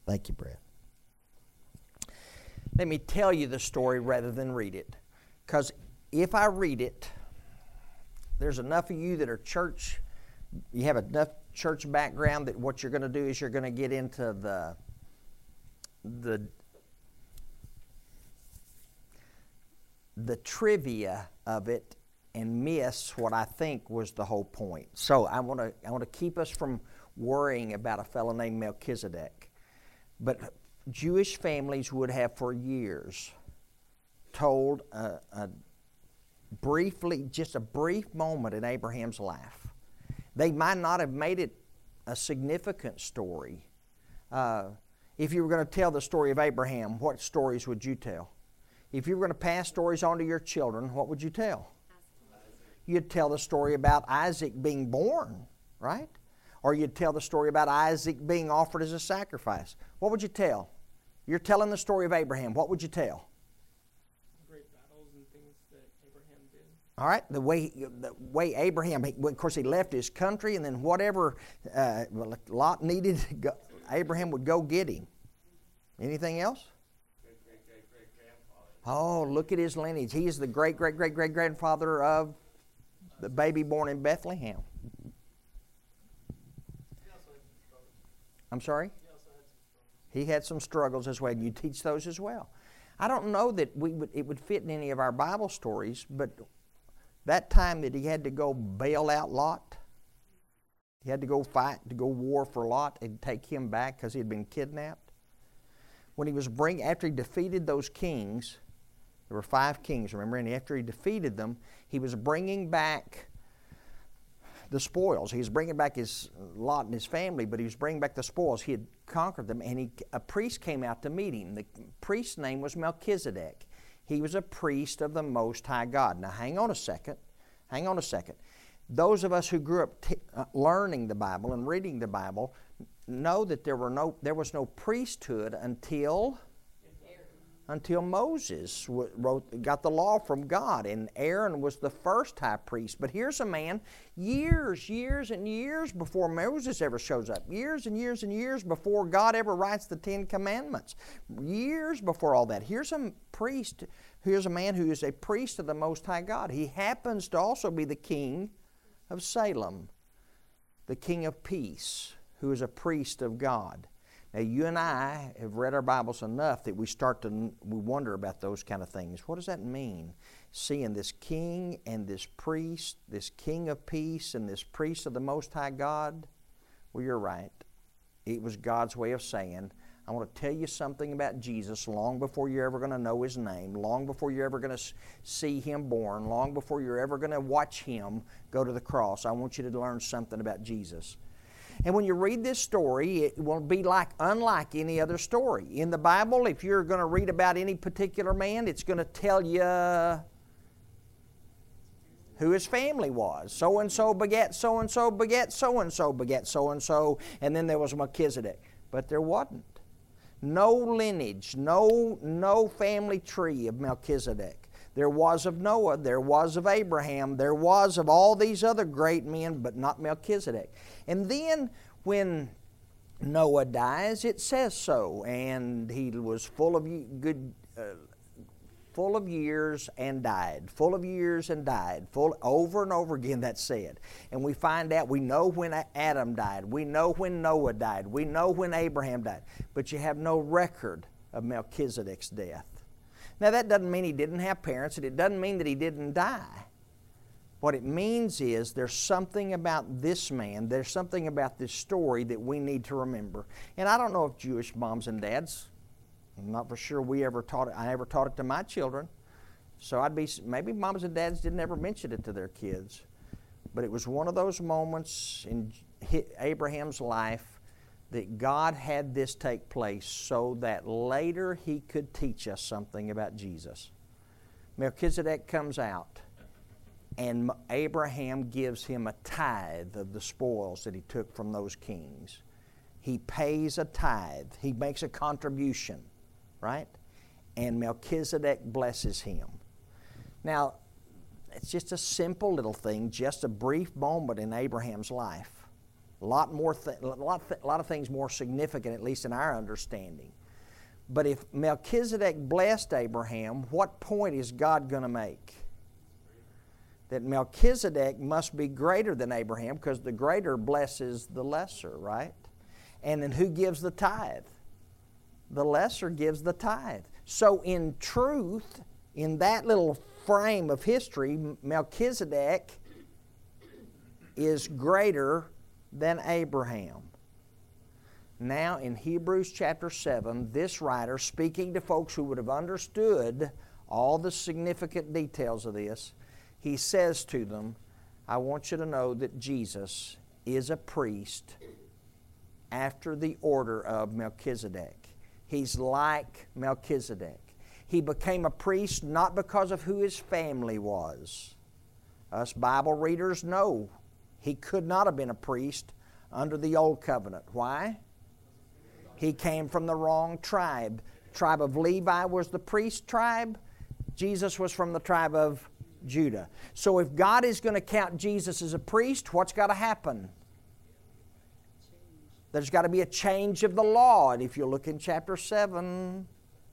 Thank you, Brad. Let me tell you the story rather than read it. Because if I read it, there's enough of you that are church, you have enough church background that what you're going to do is you're going to get into the trivia of it and miss what I think was the whole point. So I want to keep us from worrying about a fellow named Melchizedek. But Jewish families would have for years told just a brief moment in Abraham's life. They might not have made it a significant story. If you were going to tell the story of Abraham, what stories would you tell? If you were going to pass stories on to your children, what would you tell? You'd tell the story about Isaac being born, right? Or you'd tell the story about Isaac being offered as a sacrifice. What would you tell? You're telling the story of Abraham. What would you tell? Great battles and things that Abraham did. All right, the way Abraham, of course, he left his country, and then whatever Lot needed, Abraham would go get him. Anything else? Oh, look at his lineage. He is the great-great-great-great-grandfather of the baby born in Bethlehem. I'm sorry? He had some struggles as well. You teach those as well. I don't know that it would fit in any of our Bible stories, but that time that he had to go bail out Lot, he had to go fight, to go war for Lot and take him back because he had been kidnapped. When he was after he defeated those kings, there were 5 kings, remember, and after he defeated them, he was bringing back the spoils. He was bringing back his Lot and his family, but he was bringing back the spoils. He had conquered them, and a priest came out to meet him. The priest's name was Melchizedek. He was a priest of the Most High God. Now, hang on a second. Those of us who grew up learning the Bible and reading the Bible know that there was no priesthood until Moses got the law from God, and Aaron was the first high priest. But here's a man years and years before Moses ever shows up, years and years and years before God ever writes the 10 Commandments, years before all that. Here's a priest, here's a man who is a priest of the Most High God. He happens to also be the king of Salem, the king of peace, who is a priest of God. Now, you and I have read our Bibles enough that we wonder about those kind of things. What does that mean? Seeing this king and this priest, this king of peace and this priest of the Most High God? Well, you're right. It was God's way of saying, I want to tell you something about Jesus long before you're ever going to know His name, long before you're ever going to see Him born, long before you're ever going to watch Him go to the cross. I want you to learn something about Jesus. And when you read this story, it will be unlike any other story. In the Bible, if you're going to read about any particular man, it's going to tell you who his family was. So-and-so begat so-and-so begat so-and-so begat so-and-so, and then there was Melchizedek. But there wasn't. No lineage, no family tree of Melchizedek. There was of Noah, there was of Abraham, there was of all these other great men, but not Melchizedek. And then when Noah dies, it says so, and he was full of years and died, full of years and died, over and over again that's said. And we find out, we know when Adam died, we know when Noah died, we know when Abraham died, but you have no record of Melchizedek's death. Now, that doesn't mean he didn't have parents, and it doesn't mean that he didn't die. What it means is there's something about this man, there's something about this story that we need to remember. And I don't know if Jewish moms and dads, I'm not for sure I ever taught it to my children. So maybe moms and dads didn't ever mention it to their kids. But it was one of those moments in Abraham's life that God had this take place so that later He could teach us something about Jesus. Melchizedek comes out, and Abraham gives him a tithe of the spoils that he took from those kings. He pays a tithe. He makes a contribution, right? And Melchizedek blesses him. Now, it's just a simple little thing, just a brief moment in Abraham's life. A lot of things more significant, at least in our understanding. But if Melchizedek blessed Abraham, what point is God going to make? That Melchizedek must be greater than Abraham, because the greater blesses the lesser, right? And then who gives the tithe? The lesser gives the tithe. So in truth, in that little frame of history, Melchizedek is greater than Abraham. Now in Hebrews chapter 7, this writer, speaking to folks who would have understood all the significant details of this, he says to them, I want you to know that Jesus is a priest after the order of Melchizedek. He's like Melchizedek. He became a priest not because of who his family was. Us Bible readers know he could not have been a priest under the Old Covenant. Why? He came from the wrong tribe. Tribe of Levi was the priest tribe. Jesus was from the tribe of Judah. So if God is going to count Jesus as a priest, what's got to happen? There's got to be a change of the law. And if you look in chapter 7,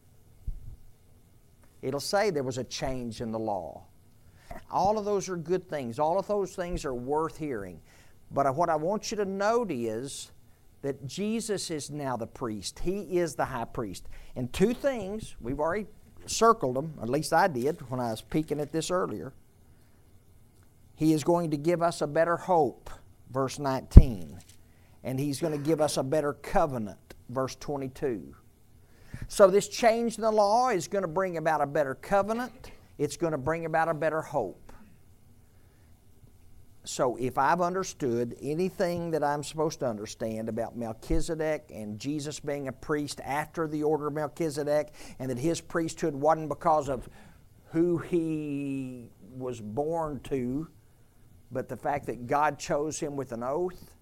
it'll say there was a change in the law. All of those are good things. All of those things are worth hearing. But what I want you to note is that Jesus is now the priest. He is the high priest. And two things, we've already circled them, at least I did when I was peeking at this earlier. He is going to give us a better hope, verse 19. And He's going to give us a better covenant, verse 22. So this change in the law is going to bring about a better covenant. It's going to bring about a better hope. So if I've understood anything that I'm supposed to understand about Melchizedek and Jesus being a priest after the order of Melchizedek, and that his priesthood wasn't because of who he was born to, but the fact that God chose him with an oath,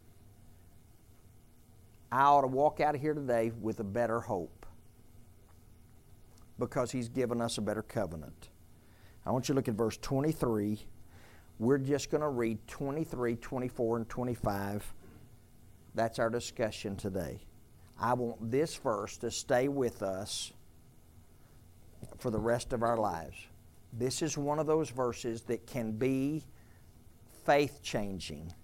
I ought to walk out of here today with a better hope, because He's given us a better covenant. I want you to look at verse 23. We're just going to read 23, 24, and 25. That's our discussion today. I want this verse to stay with us for the rest of our lives. This is one of those verses that can be faith-changing,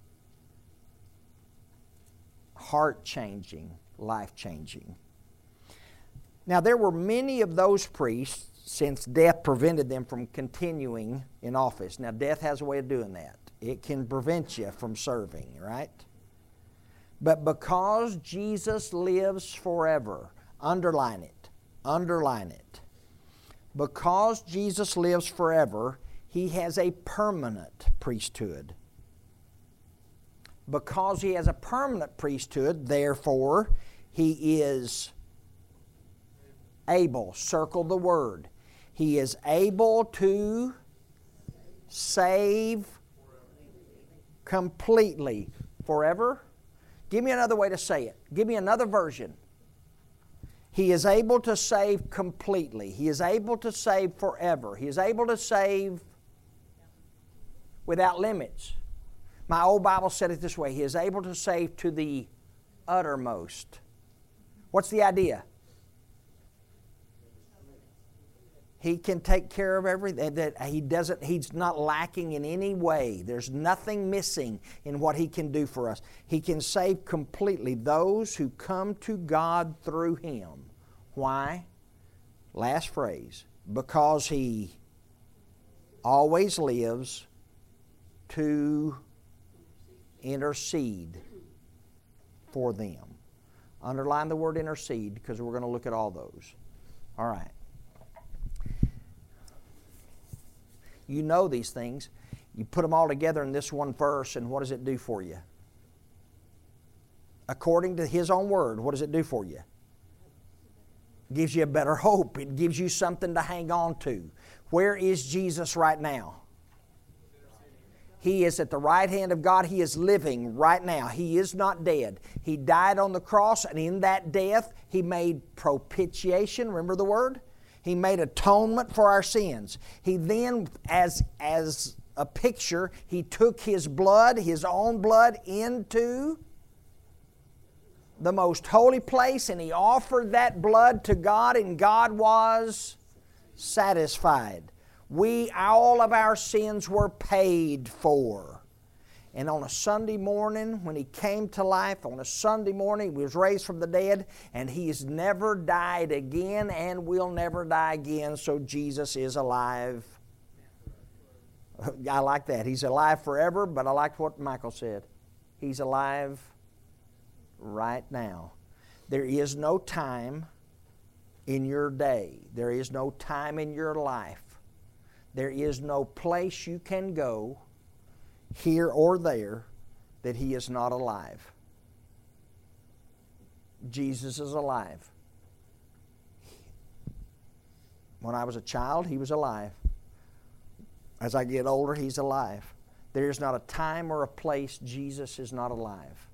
heart-changing, life-changing. Now, there were many of those priests, since death prevented them from continuing in office. Now, death has a way of doing that. It can prevent you from serving, right? But because Jesus lives forever, underline it, underline it. Because Jesus lives forever, He has a permanent priesthood. Because He has a permanent priesthood, therefore, He is able, circle the word. He is able to save completely forever. Give me another way to say it. Give me another version. He is able to save completely. He is able to save forever. He is able to save without limits. My old Bible said it this way. He is able to save to the uttermost. What's the idea? He can take care of everything. That He's not lacking in any way. There's nothing missing in what He can do for us. He can save completely those who come to God through Him. Why? Last phrase. Because He always lives to intercede for them. Underline the word intercede, because we're going to look at all those. All right. You know these things. You put them all together in this one verse, and what does it do for you? According to His own word, what does it do for you? It gives you a better hope. It gives you something to hang on to. Where is Jesus right now? He is at the right hand of God. He is living right now. He is not dead. He died on the cross, and in that death, He made propitiation. Remember the word? He made atonement for our sins. He then, as a picture, He took His blood, His own blood, into the most holy place, and He offered that blood to God, and God was satisfied. All of our sins were paid for. And on a Sunday morning, when He came to life, on a Sunday morning, He was raised from the dead, and He has never died again and will never die again, so Jesus is alive. I like that. He's alive forever, but I like what Michael said. He's alive right now. There is no time in your day. There is no time in your life. There is no place you can go, here or there, that He is not alive. Jesus is alive. When I was a child, He was alive. As I get older, He's alive. There is not a time or a place Jesus is not alive.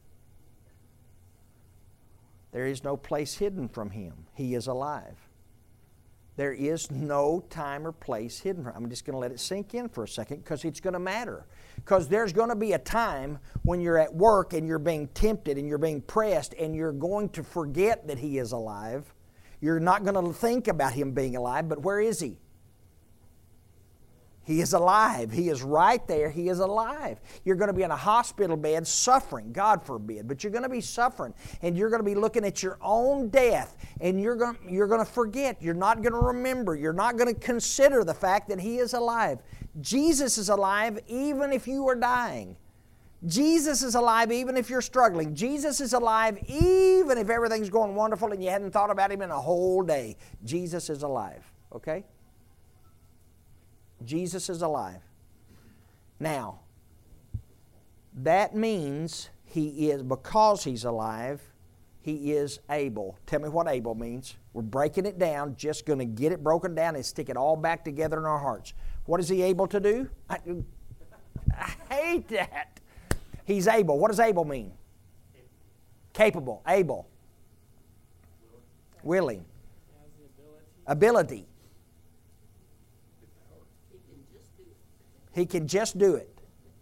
There is no place hidden from Him. He is alive. There is no time or place hidden from Him. I'm just going to let it sink in for a second because it's going to matter. Because there's going to be a time when you're at work and you're being tempted and you're being pressed and you're going to forget that He is alive. You're not going to think about Him being alive, but where is He? He is alive. He is right there. He is alive. You're going to be in a hospital bed suffering, God forbid, but you're going to be suffering and you're going to be looking at your own death and you're going to forget. You're not going to remember. You're not going to consider the fact that He is alive. Jesus is alive even if you are dying. Jesus is alive even if you're struggling. Jesus is alive even if everything's going wonderful and you hadn't thought about Him in a whole day. Jesus is alive, okay? Jesus is alive. Now, that means He is, because He's alive, He is able. Tell me what able means. We're breaking it down, just going to get it broken down and stick it all back together in our hearts. What is He able to do? I hate that. He's able. What does able mean? Capable. Able. Willing. Ability. He can just do it.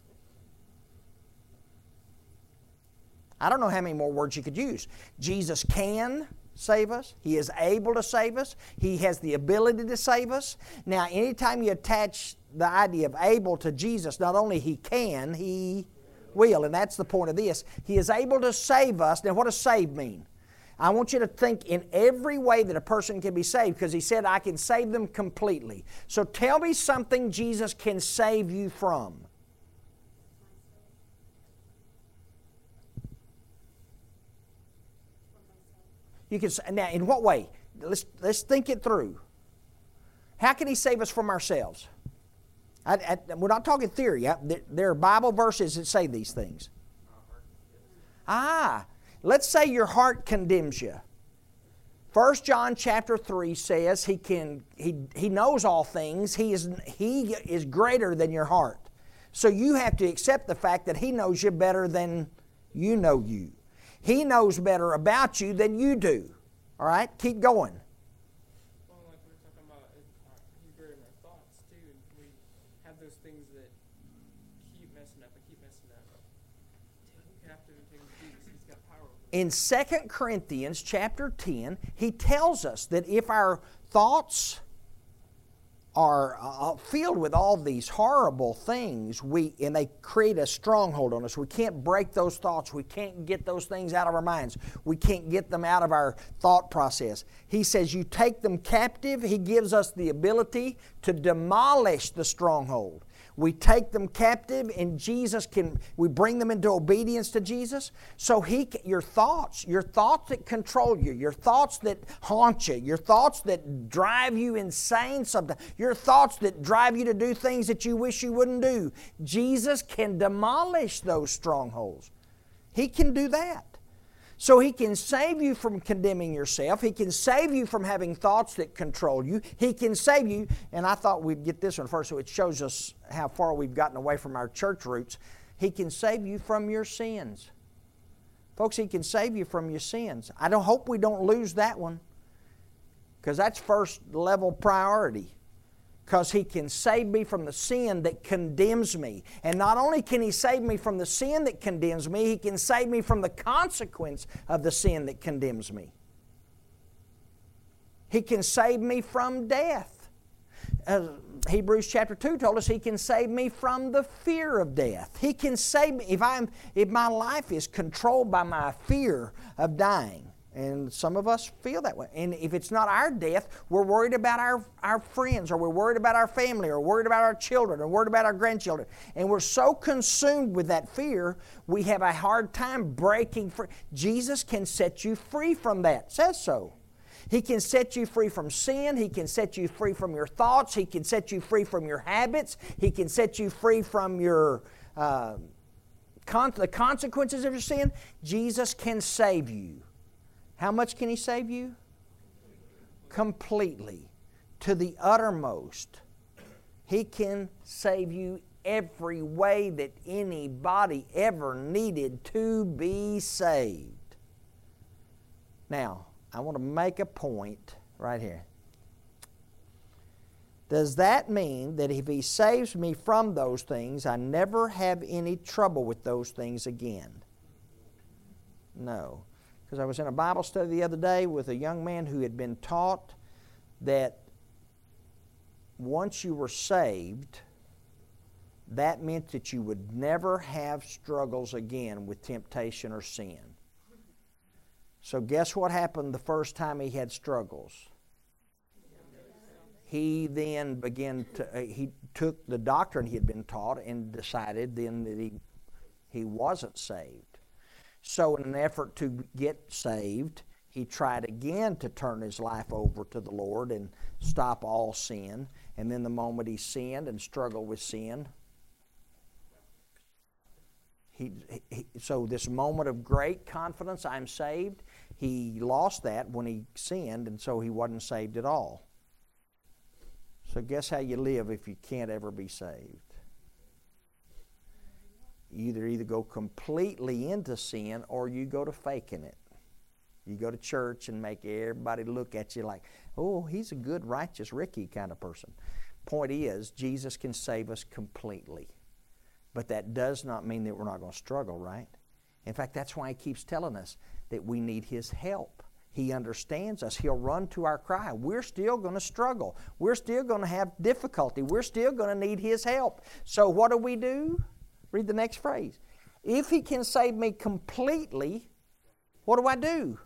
I don't know how many more words you could use. Jesus can save us. He is able to save us. He has the ability to save us. Now, anytime you attach the idea of able to Jesus, not only He can, He will. And that's the point of this. He is able to save us. Now, what does save mean? I want you to think in every way that a person can be saved, because He said, I can save them completely. So tell me something Jesus can save you from. You can say, now, in what way? Let's think it through. How can He save us from ourselves? We're not talking theory. There are Bible verses that say these things. Let's say your heart condemns you. 1 John chapter 3 says He knows all things. He is greater than your heart. So you have to accept the fact that He knows you better than you know you. He knows better about you than you do. All right? Keep going. Well, like we were talking about, He's greater than our thoughts, too. We have those things that keep messing up and keep messing up. We have to take Jesus. He's got power over it. In 2 Corinthians chapter 10, he tells us that if our thoughts are filled with all these horrible things, and they create a stronghold on us. We can't break those thoughts. We can't get those things out of our minds. We can't get them out of our thought process. He says you take them captive. He gives us the ability to demolish the stronghold. We take them captive, and we bring them into obedience to Jesus. So your thoughts that control you, your thoughts that haunt you, your thoughts that drive you insane sometimes, your thoughts that drive you to do things that you wish you wouldn't do, Jesus can demolish those strongholds. He can do that. So He can save you from condemning yourself. He can save you from having thoughts that control you. He can save you, and I thought we'd get this one first so it shows us how far we've gotten away from our church roots. He can save you from your sins. Folks, He can save you from your sins. I hope we don't lose that one, because that's first level priority. Because He can save me from the sin that condemns me. And not only can He save me from the sin that condemns me, He can save me from the consequence of the sin that condemns me. He can save me from death. Hebrews chapter 2 told us He can save me from the fear of death. He can save me if my life is controlled by my fear of dying. And some of us feel that way. And if it's not our death, we're worried about our friends, or we're worried about our family, or worried about our children, or worried about our grandchildren. And we're so consumed with that fear, we have a hard time breaking free. Jesus can set you free from that. It says so. He can set you free from sin. He can set you free from your thoughts. He can set you free from your habits. He can set you free from your the consequences of your sin. Jesus can save you. How much can He save you? Completely. To the uttermost. He can save you every way that anybody ever needed to be saved. Now, I want to make a point right here. Does that mean that if He saves me from those things, I never have any trouble with those things again? No. Because I was in a Bible study the other day with a young man who had been taught that once you were saved, that meant that you would never have struggles again with temptation or sin. So guess what happened the first time he had struggles? He then he took the doctrine he had been taught and decided then that he wasn't saved. So in an effort to get saved, he tried again to turn his life over to the Lord and stop all sin. And then the moment he sinned and struggled with sin, so this moment of great confidence, I'm saved, he lost that when he sinned, and so he wasn't saved at all. So guess how you live if you can't ever be saved? You either go completely into sin, or you go to faking it. You go to church and make everybody look at you like, oh, he's a good, righteous Ricky kind of person. Point is, Jesus can save us completely. But that does not mean that we're not going to struggle, right? In fact, that's why He keeps telling us that we need His help. He understands us. He'll run to our cry. We're still going to struggle. We're still going to have difficulty. We're still going to need His help. So what do? Read the next phrase. If He can save me completely, what do?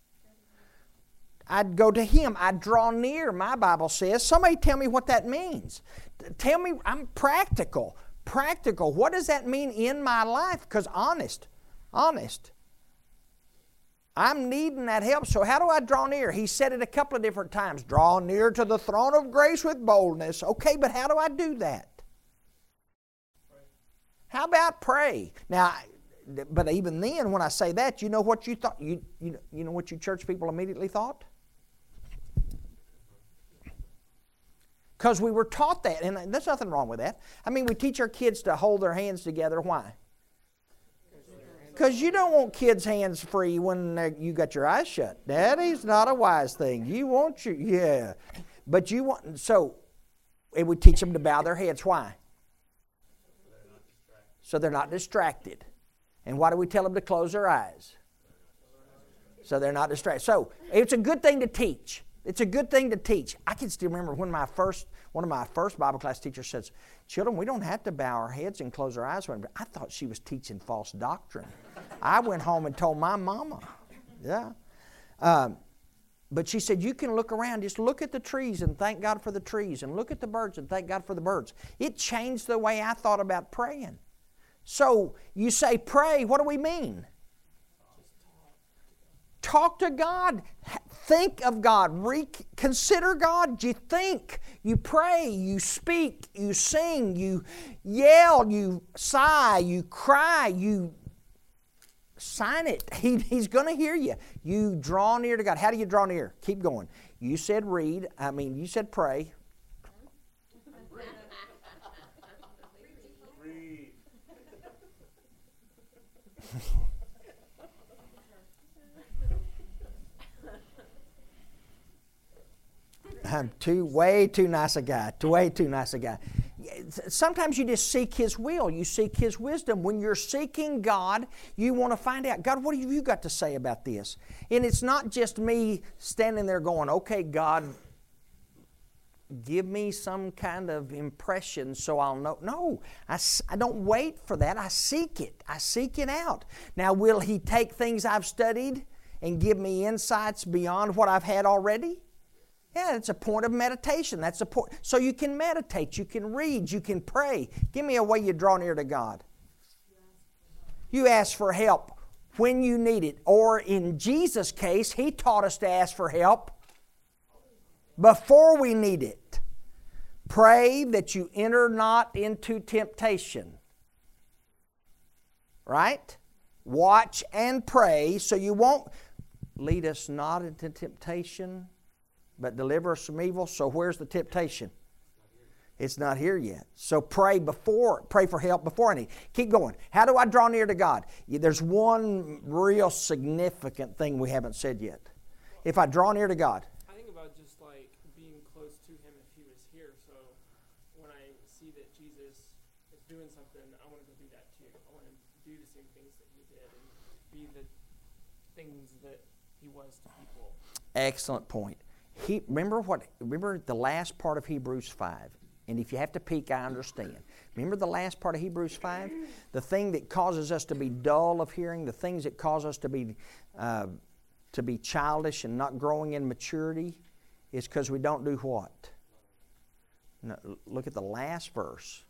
I'd go to Him. I'd draw near, my Bible says. Somebody tell me what that means. Tell me, I'm practical. Practical. What does that mean in my life? Because honest, I'm needing that help. So how do I draw near? He said it a couple of different times. Draw near to the throne of grace with boldness. Okay, but how do I do that? How about pray? Now, but even then, when I say that, you know what you thought? You know what you church people immediately thought? Because we were taught that, and there's nothing wrong with that. I mean, we teach our kids to hold their hands together. Why? Because you don't want kids' hands free when you got your eyes shut. That is not a wise thing. You want but you want, so, and we teach them to bow their heads. Why? So they're not distracted. And why do we tell them to close their eyes? So they're not distracted. So it's a good thing to teach. It's a good thing to teach. I can still remember when one of my first Bible class teachers says, children, we don't have to bow our heads and close our eyes. I thought she was teaching false doctrine. I went home and told my mama. Yeah. But she said, you can look around. Just look at the trees and thank God for the trees. And look at the birds and thank God for the birds. It changed the way I thought about praying. So you say pray, what do we mean? Talk to God. Think of God. Consider God. You think. You pray. You speak. You sing. You yell. You sigh. You cry. You sign it. He's going to hear you. You draw near to God. How do you draw near? Keep going. You said read. You said pray. I'm way too nice a guy. Way too nice a guy. Sometimes you just seek His will. You seek His wisdom. When you're seeking God, you want to find out, God, what have you got to say about this? And it's not just me standing there going, okay, God, give me some kind of impression so I'll know. No, I don't wait for that. I seek it. I seek it out. Now, will He take things I've studied and give me insights beyond what I've had already? Yeah, it's a point of meditation. That's a point. So you can meditate, you can read, you can pray. Give me a way you draw near to God. You ask for help when you need it. Or in Jesus' case, He taught us to ask for help before we need it. Pray that you enter not into temptation. Right? Watch and pray so you won't lead us not into temptation, but deliver us from evil. So where's the temptation? It's not here yet. So pray for help before I need. Keep going. How do I draw near to God? There's one real significant thing we haven't said yet. If I draw near to God. I think about just like being close to Him if He was here. So when I see that Jesus is doing something, I want to go do that too. I want to do the same things that He did and be the things that He was to people. Excellent point. Remember the last part of Hebrews 5. And if you have to peek, I understand. Remember the last part of Hebrews 5? The thing that causes us to be dull of hearing, the things that cause us to be childish and not growing in maturity is because we don't do what? No, look at the last verse.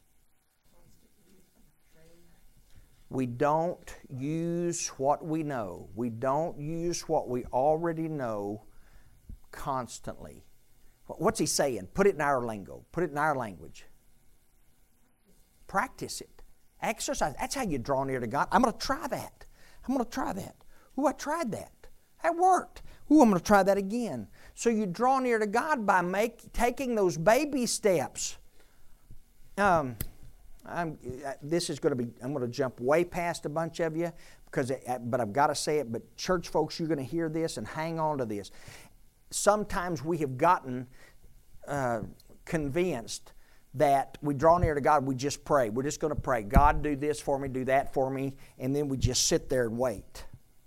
We don't use what we know. We don't use what we already know constantly. What's he saying? Put it in our lingo. Put it in our language. Practice it. Exercise. That's how you draw near to God. I'm going to try that. Ooh, I tried that. That worked. Ooh, I'm going to try that again. So you draw near to God by taking those baby steps. I'm going to jump way past a bunch of you, but I've got to say it. But church folks, you're going to hear this and hang on to this. Sometimes we have gotten convinced that we draw near to God, we just pray. We're just going to pray. God, do this for me, do that for me, and then we just sit there and wait.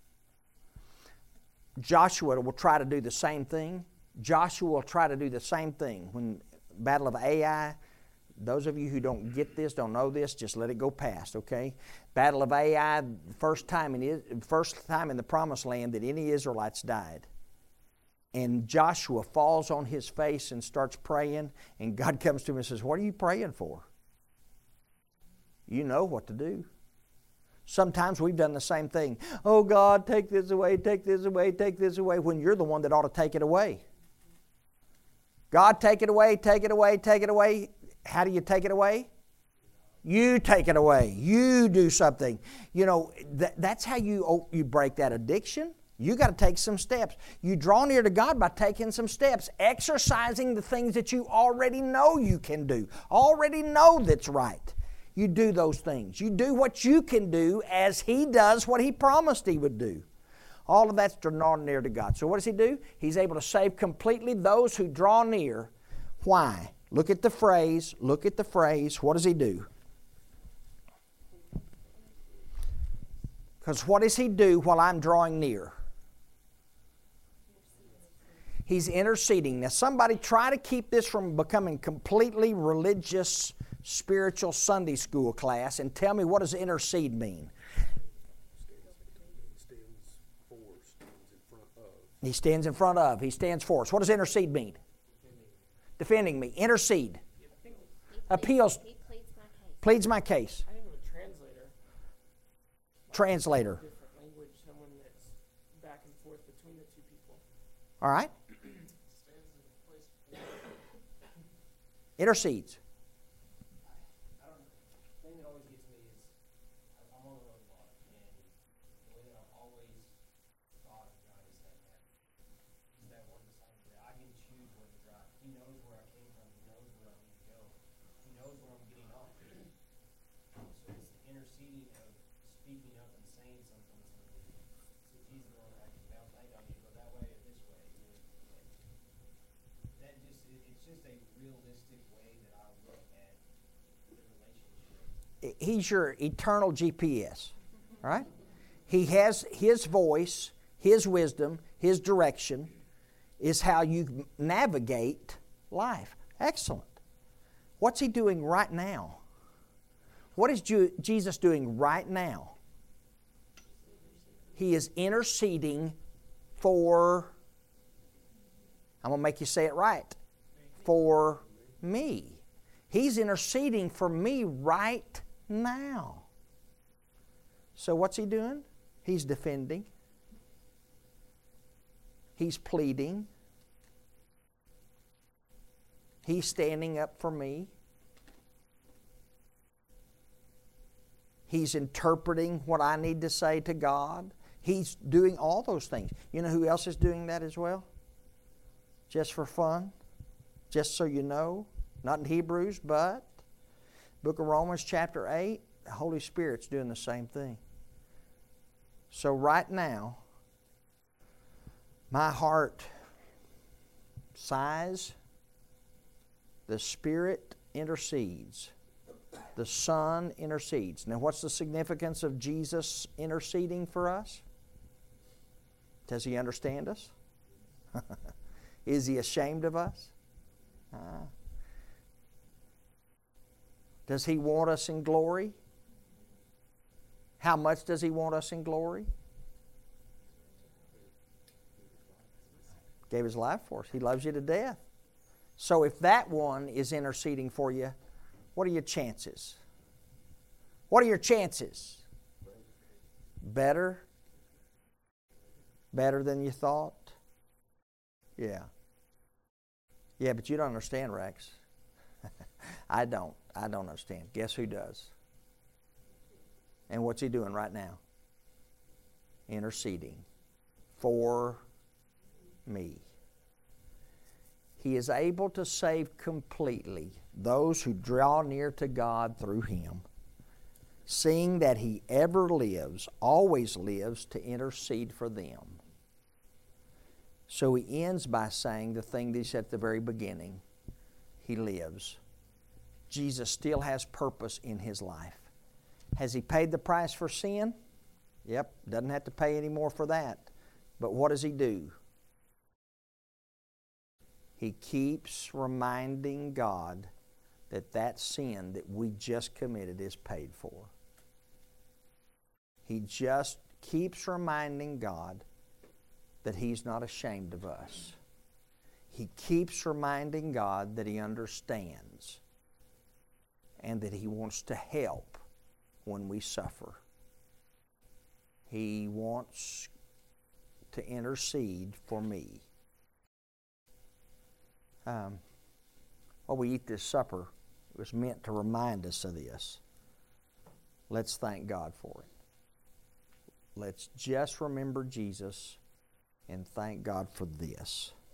Joshua will try to do the same thing. When Battle of Ai, those of you who don't get this, don't know this, just let it go past, okay? Battle of Ai, first time in the Promised Land that any Israelites died. And Joshua falls on his face and starts praying, and God comes to him and says, what are you praying for? You know what to do. Sometimes we've done the same thing. Oh God, take this away, take this away, take this away, when you're the one that ought to take it away. God, take it away, take it away, take it away. How do you take it away? You take it away. You do something. You know, that's how you break that addiction. You got to take some steps. You draw near to God by taking some steps, exercising the things that you already know you can do, already know that's right. You do those things. You do what you can do as He does what He promised He would do. All of that's drawing near to God. So what does He do? He's able to save completely those who draw near. Why? Look at the phrase. What does He do? Because what does He do while I'm drawing near? He's interceding. Now somebody try to keep this from becoming completely religious, spiritual Sunday school class and tell me, what does intercede mean? He stands in front of. He stands for us. What does intercede mean? Defending me. Intercede. Appeals. He pleads my case. I think of a translator. Translator. Different language, someone that's back and forth between the two people. All right. Intercedes. I don't know. The thing that always gets me is I'm on the road a lot, and the way that I've always thought of God is that He's that one beside me that I can choose where to drive. He knows where I came from. He knows where I need to go. He knows where I'm getting off. So it's the interceding of speaking up and saying something. So He's the one that I can bounce. I need to go that way or this way. That just He's your eternal GPS, right? He has His voice, His wisdom, His direction is how you navigate life. Excellent. What's He doing right now? What is Jesus doing right now? He is interceding for, I'm going to make you say it right, for me. He's interceding for me right now. So what's He doing? He's defending. He's pleading. He's standing up for me. He's interpreting what I need to say to God. He's doing all those things. You know who else is doing that as well? Just for fun? Just so you know? Not in Hebrews, but Book of Romans chapter 8, the Holy Spirit's doing the same thing. So right now, my heart sighs, the Spirit intercedes. The Son intercedes. Now, what's the significance of Jesus interceding for us? Does He understand us? Is He ashamed of us? Does He want us in glory? How much does He want us in glory? Gave His life for us. He loves you to death. So if that one is interceding for you, what are your chances? What are your chances? Better? Better than you thought? Yeah. Yeah, but you don't understand, Rex. I don't understand. Guess who does? And what's He doing right now? Interceding for me. He is able to save completely those who draw near to God through Him, seeing that He ever lives, always lives to intercede for them. So He ends by saying the thing that He said at the very beginning. He lives. Jesus still has purpose in His life. Has He paid the price for sin? Yep, doesn't have to pay any more for that. But what does He do? He keeps reminding God that that sin that we just committed is paid for. He just keeps reminding God that He's not ashamed of us. He keeps reminding God that He understands and that He wants to help when we suffer. He wants to intercede for me. While we eat this supper, it was meant to remind us of this. Let's thank God for it. Let's just remember Jesus and thank God for this.